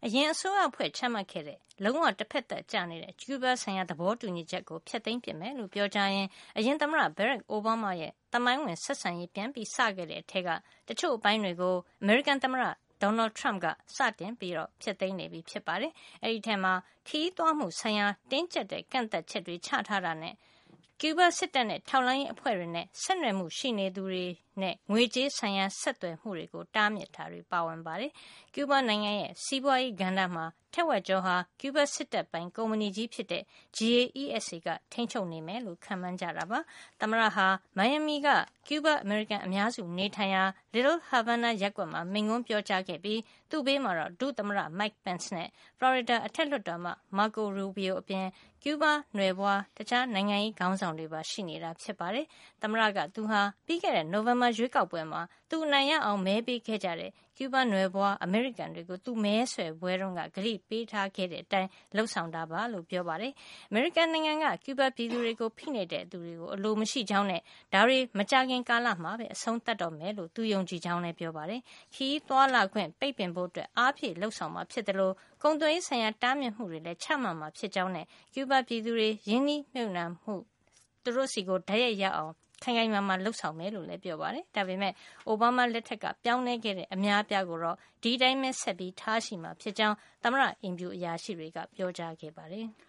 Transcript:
အရင်အစိုးရအဖွဲ့ချမှတ်ခဲ့တဲ့လုံးဝတစ်ဖက်သက်ကျနေတဲ့ကျူးဘားဆိုင်ရာသဘောတူညီချက်ကိုဖျက်သိမ်းပစ်မယ်လို့ပြောကြားရင်းအရင်သမ္မတ Barack Obama ရဲ့သမိုင်းဝင်ဆက်ဆံရေးပြန်ပြီးစခဲ့တဲ့အထက်ကတချို့အပိုင်းတွေကိုအမေရိကန်သမ္မတDonald Trump ကစတင်ပြီးဖျက်သိမ်းနေပြီဖြစ်ပါတယ်။အဲဒီထဲမှာခရီးသွားမှုဆိုင်ရာတင်းကျပ်တဲ့ကန့်သတ်ချက်တွေချထားတာနဲ့ကျူးဘားစစ်တပ်နဲ့ထောက်လှမ်းရေးအဖွဲ့တွေနဲ့ဆက်နွယ်မှုရှိနေသူတွေနဲ့ငွေကြေးဆိုင်ရာဆက်သွယ်မှုတွေကိုတားမြစ်တာတွေပါဝင်ပါတယ်။ကျူးဘားနိုင်ငံရဲ့စီးပွားရေးကဏ္ဍမှာထက်ဝက်ကျော်ဟာကျူးဘားစစ်တပ်ပိုင်ကုမ္ပဏီကြီးဖြစ်တဲ့ GAESA ကထိန်းချုပ်နေမယ်လို့ခန့်မှန်းကြတာပါ။သမ္မတဟာမိုင်ယာမီကကျူးဘားအမေရိကန်အများစုနေထိုင်ရာ Little Havana ရပ်ကွက်မှာမိန့်ခွန်းပြောကြားခဲ့ပြီးသူ့ဘေးမှာတော့ဒုသမ္မတ Mike Pence နဲ့ Florida အထက်လွှတ်တော်အမတ် Marco Rubio အပြင်ကျူးဘားနွယ်ဖွားတခြားနိုင်ငံရေးခေါင်းဆောင်တွေပါရှိနေတာဖြစ်ပါတယ်။သမ္မတကသူဟာပြီးခဲ့တဲ့နိုဝင်ဘာရွေးကောက်ပွဲမှာသူအနိုင်ရအောင်မဲပေးခဲ့ကြတဲ့ကျူးဘားနွယ်ဖွားအမေရိကန်တွေကိုသူမဲဆွယ်ပွဲတုန်းကကတိပေးထားခဲ့တဲ့အတိုင်းလှုပ်ဆောင်တာပါလို့ပြောပါတယ်။အမေရိကန်နိုင်ငံကကျူးဘားပြည်သူတွေကိုဖိနှိပ်တဲ့သူတွေကိုအလိုမရှိကြောင်းနဲ့ဒါတွေမကြာခင်ကာလမှာပဲအဆုံးသတ်တော့မယ်လို့သူယုံကြည်ကြောင်းလည်းပြောပါတယ်။ခရီးသွားလာခွင့်ပိတ်ပင်ဖို့အတွက်အားဖြည့်လှုပ်ဆောင်မှာဖြစ်တယ်လို့ကုန်သွယ်ရေးဆိုင်ရာတားမြစ်မှုတွေလည်းချမှတ်မှာဖြစ်ကြောင်းနဲ့ကျူးဘားပြည်သူတွေရင်းနှီးမြှုပ်နှံမှုသူတို့စီကိုတိုက်ရိုက်ရအောင်ခိုင်ခိုင်မာမာလှုပ်ဆောင်မယ်လို့လည်းပြောပါတယ်။ဒါပေမဲ့အိုဘားမားလက်ထက်ကပြောင်းလဲခဲ့တဲ့အများအပြားကိုတော့ဒီတိုင်းပဲဆက်ပြီးထားရှိမှာဖြစ်ကြောင်းသမ္မတအိမ်ဖြူအရာရှိတွေကပြောကြားခဲ့ပါတယ်။